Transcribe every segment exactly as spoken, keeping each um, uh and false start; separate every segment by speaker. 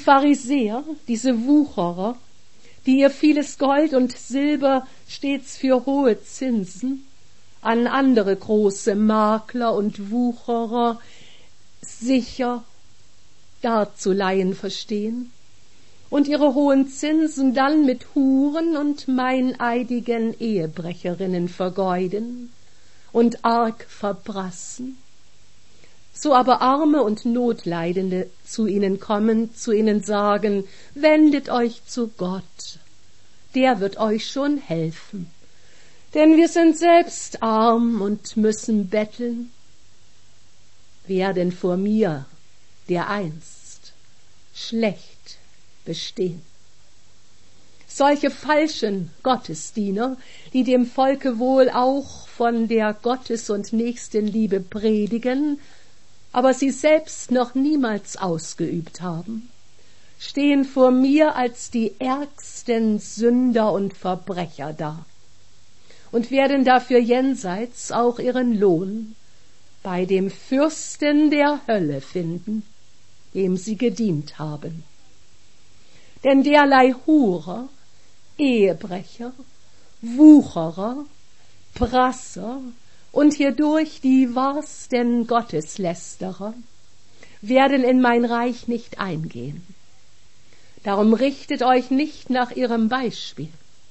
Speaker 1: Pharisäer, diese Wucherer, die ihr vieles Gold und Silber stets für hohe Zinsen an andere große Makler und Wucherer sicher darzuleihen verstehen und ihre hohen Zinsen dann mit Huren und meineidigen Ehebrecherinnen vergeuden und arg verbrassen, so aber Arme und Notleidende zu ihnen kommen, zu ihnen sagen, wendet euch zu Gott, der wird euch schon helfen, denn wir sind selbst arm und müssen betteln. Wer denn vor mir, der einst schlecht bestehen? Solche falschen Gottesdiener, die dem Volke wohl auch von der Gottes- und Nächstenliebe predigen, aber sie selbst noch niemals ausgeübt haben, stehen vor mir als die ärgsten Sünder und Verbrecher da und werden dafür jenseits auch ihren Lohn bei dem Fürsten der Hölle finden, dem sie gedient haben. Denn derlei Hurer, Ehebrecher, Wucherer, Prasser und hierdurch die wahrsten Gotteslästerer werden in mein Reich nicht eingehen. Darum richtet euch nicht nach ihrem Beispiel.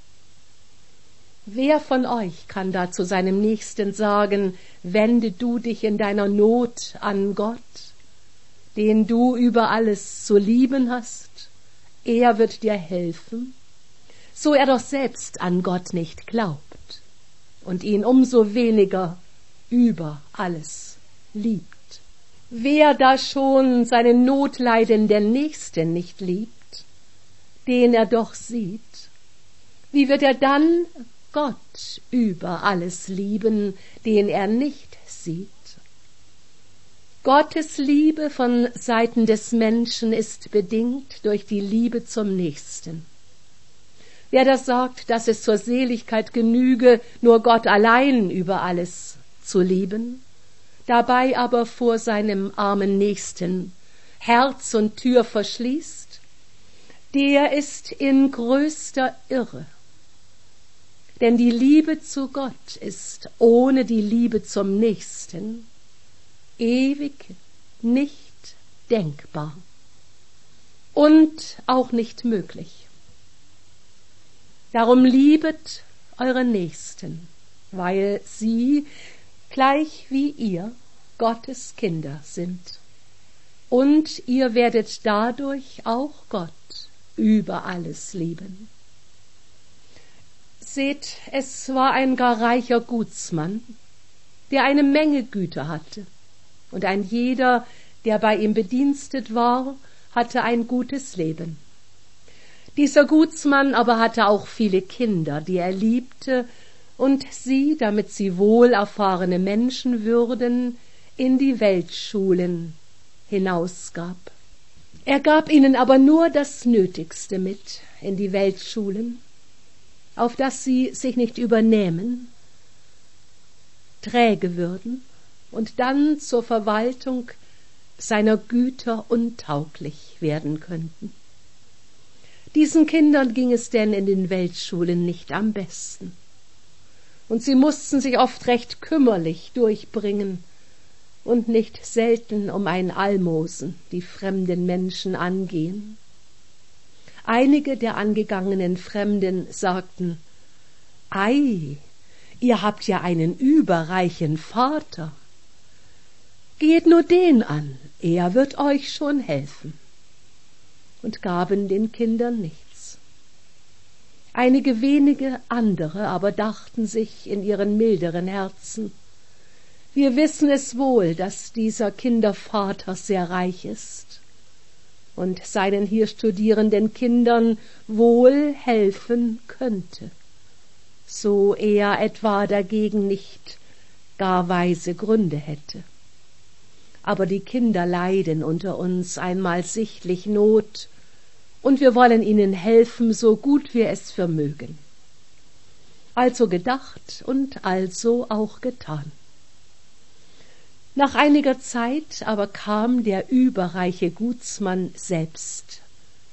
Speaker 1: Wer von euch kann da zu seinem Nächsten sagen, wende du dich in deiner Not an Gott, den du über alles zu lieben hast, er wird dir helfen, so er doch selbst an Gott nicht glaubt und ihn umso weniger über alles liebt. Wer da schon seinen notleidenden Nächsten nicht liebt, den er doch sieht, wie wird er dann Gott über alles lieben, den er nicht sieht? Gottes Liebe von Seiten des Menschen ist bedingt durch die Liebe zum Nächsten. Wer das sagt, dass es zur Seligkeit genüge, nur Gott allein über alles zu lieben, dabei aber vor seinem armen Nächsten Herz und Tür verschließt, der ist in größter Irre. Denn die Liebe zu Gott ist ohne die Liebe zum Nächsten ewig nicht denkbar und auch nicht möglich. Darum liebet eure Nächsten, weil sie, gleich wie ihr, Gottes Kinder sind. Und ihr werdet dadurch auch Gott über alles lieben. Seht, es war ein gar reicher Gutsmann, der eine Menge Güter hatte, und ein jeder, der bei ihm bedienstet war, hatte ein gutes Leben. Dieser Gutsmann aber hatte auch viele Kinder, die er liebte, und sie, damit sie wohl erfahrene Menschen würden, in die Weltschulen hinausgab. Er gab ihnen aber nur das Nötigste mit in die Weltschulen, auf dass sie sich nicht übernehmen, träge würden und dann zur Verwaltung seiner Güter untauglich werden könnten. Diesen Kindern ging es denn in den Weltschulen nicht am besten, und sie mussten sich oft recht kümmerlich durchbringen und nicht selten um ein Almosen die fremden Menschen angehen. Einige der angegangenen Fremden sagten, »Ei, ihr habt ja einen überreichen Vater. Geht nur den an, er wird euch schon helfen«, und gaben den Kindern nichts. Einige wenige andere aber dachten sich in ihren milderen Herzen, wir wissen es wohl, dass dieser Kindervater sehr reich ist und seinen hier studierenden Kindern wohl helfen könnte, so er etwa dagegen nicht gar weise Gründe hätte. Aber die Kinder leiden unter uns einmal sichtlich Not, und wir wollen ihnen helfen, so gut wir es vermögen. Also gedacht und also auch getan. Nach einiger Zeit aber kam der überreiche Gutsmann selbst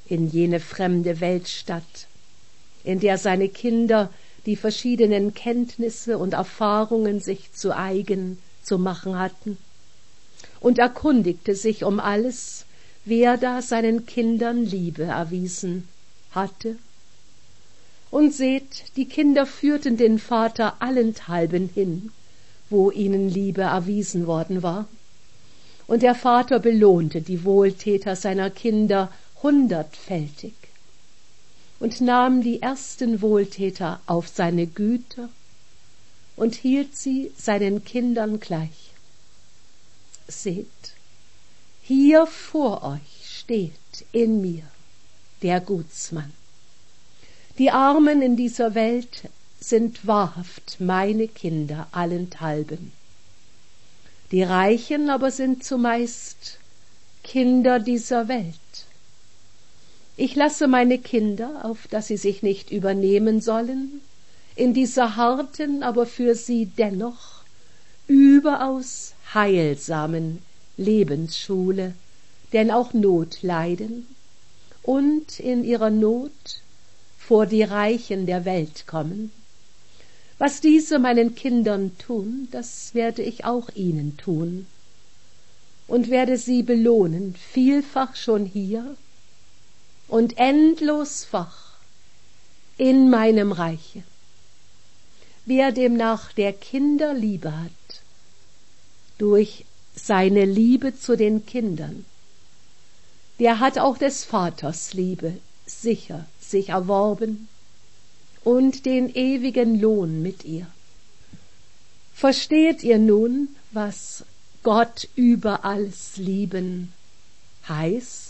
Speaker 1: in jene fremde Weltstadt, in der seine Kinder die verschiedenen Kenntnisse und Erfahrungen sich zu eigen zu machen hatten, und erkundigte sich um alles, wer da seinen Kindern Liebe erwiesen hatte. Und seht, die Kinder führten den Vater allenthalben hin, wo ihnen Liebe erwiesen worden war. Und der Vater belohnte die Wohltäter seiner Kinder hundertfältig und nahm die ersten Wohltäter auf seine Güter und hielt sie seinen Kindern gleich. Seht, hier vor euch steht in mir der Gutsmann. Die Armen in dieser Welt sind wahrhaft meine Kinder allenthalben. Die Reichen aber sind zumeist Kinder dieser Welt. Ich lasse meine Kinder, auf dass sie sich nicht übernehmen sollen, in dieser harten, aber für sie dennoch überaus heilsamen Lebensschule, denn auch Not leiden und in ihrer Not vor die Reichen der Welt kommen. Was diese meinen Kindern tun, das werde ich auch ihnen tun und werde sie belohnen, vielfach schon hier und endlosfach in meinem Reiche. Wer demnach der Kinder Liebe hat, durch seine Liebe zu den Kindern, der hat auch des Vaters Liebe sicher sich erworben und den ewigen Lohn mit ihr. Versteht ihr nun, was Gott über alles lieben heißt?